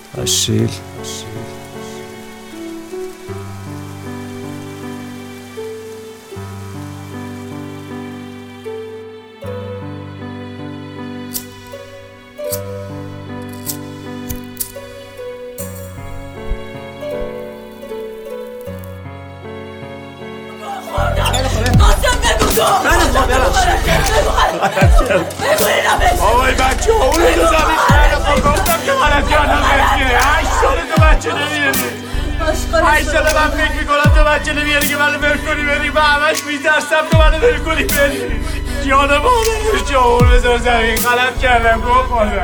آشیل آوای بچه ها اونو تو زمین خیلی خود گفتم که غلط کردم بهتیه 8 ساله تو بچه نمیاری 8 ساله من فکر میکنم تو بچه نمیاری که منو بر کنی بری و همش میترسم تو منو بر کنی بری جان مادر بچه ها اونو بذار زمین غلط کردم گفت خودم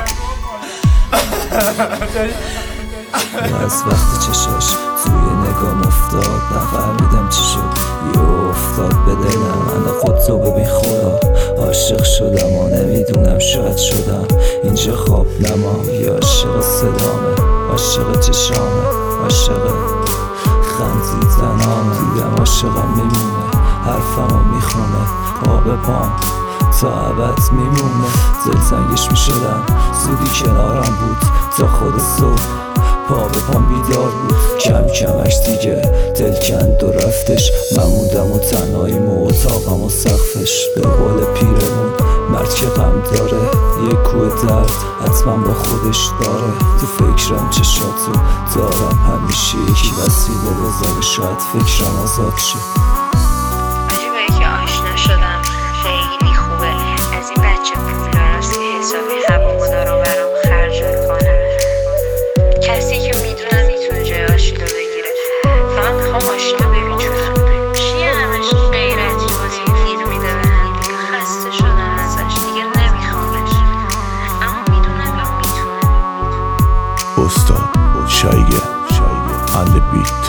از وقتی چشاش توی نگام افتاد نفهمیدم چی شد یه افتاد به دلم من خودتو ببین خدا عاشق شدم و نمیدونم شاید شدم اینجا خواب نما یا عاشق صدامه عاشق چشامه عاشق خندیدنامه دیدم عاشقم میمونه حرفمو میخونه پا به پام تا ابد میمونه دلتنگش میشدم زودی کنارم بود تا خود صبح پا به پام بیدار بود کم کمش دیگه دل کند و رفتش من موندم و تنهاییم و اتاقم و سقفش به قول پیرمون مرد که غم داره یه کوه درد حتما با خودش داره تو فکرم چشاتو دارم همیشه یکی وسیله بذاره شاید فکرم آزاد شه عجیبه که آشنا شدم خیلی خوبه از این بچه پولداراست که حسابی هوامو داره و برام خرج میکنه کسی که میدونم میتونه جای آشیلو بگیره فقط میخوام آشیلو ببین چون چیه همش غیرتی بازی گیر میده به هم خسته شدم ازش دیگه نمیخوامش اما میدونم یا میتونه استاد شایگه and the beat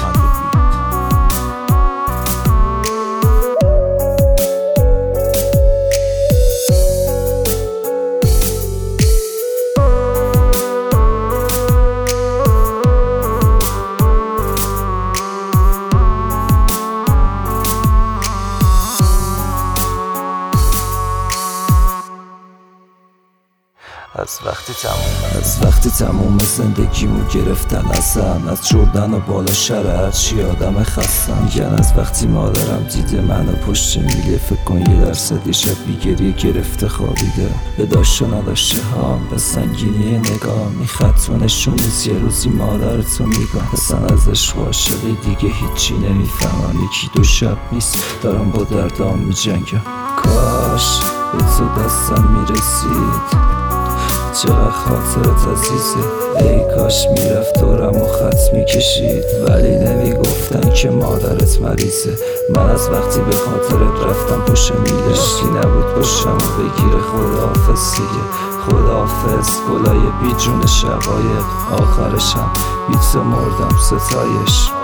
از وقتی تموم زندگیمو گرفتن ازم از جردن و بالا شهر چی آدم خستم میگن از وقتی مادرم دیده منو پشت میله فکر کن 1% شب بیگریه گرفته خوابیده به داشت و نداشته هم به سنگینی نگاه میخطونشون نیست یه روزی مادرتو میگم اصلا از عشق و عاشقی دیگه هیچی نمیفهمم یکی دو شب نیست دارم با دردام میجنگم کاش به تو دستم میرسید چقدر خاطرت عزیزه ای کاش میرفت دورم و خط میکشید ولی نمیگفتن که مادرت مریضه من از وقتی به خاطرت رفتم پشت میلشتی نبود پشتم و بگیره خداحافظ دیگه خداحافظ گلای بی جون شقایق آخرشم بی تو مردم ستایش